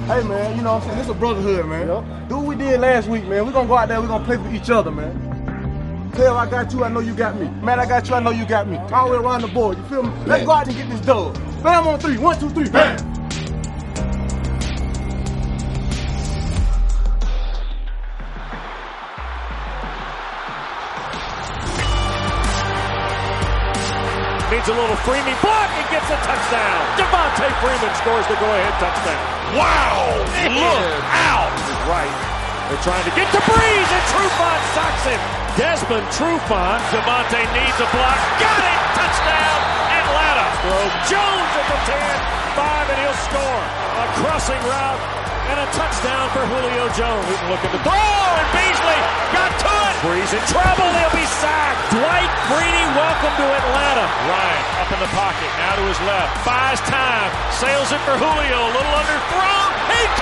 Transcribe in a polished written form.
Hey, man, you know what I'm saying? This is a brotherhood, man. Yep. Do what we did last week, man. We're going to go out there, we're going to play for each other, man. Tell I got you, I know you got me. Man, I got you, I know you got me. All the way around the board, you feel me? Let's go out and get this dub. Bam on 3. 1, 2, 3, bam! Needs a little Freeman block and gets a touchdown. Devontae Freeman scores the go-ahead touchdown. Wow! Look out! Right. They're trying to get to Breeze, and Trufant socks him. Desmond Trufant. Devontae needs a block. Got it! Touchdown! Atlanta. Throw Jones at the 10. 5, and he'll score. A crossing route and a touchdown for Julio Jones. Looking to throw, and Beasley got to it. Breeze in trouble. They'll be sacked. Dwight Freeney, welcome to Atlanta. Ryan up in the pocket. Now to his left. Buys time. Sails it for Julio. A little underthrown. He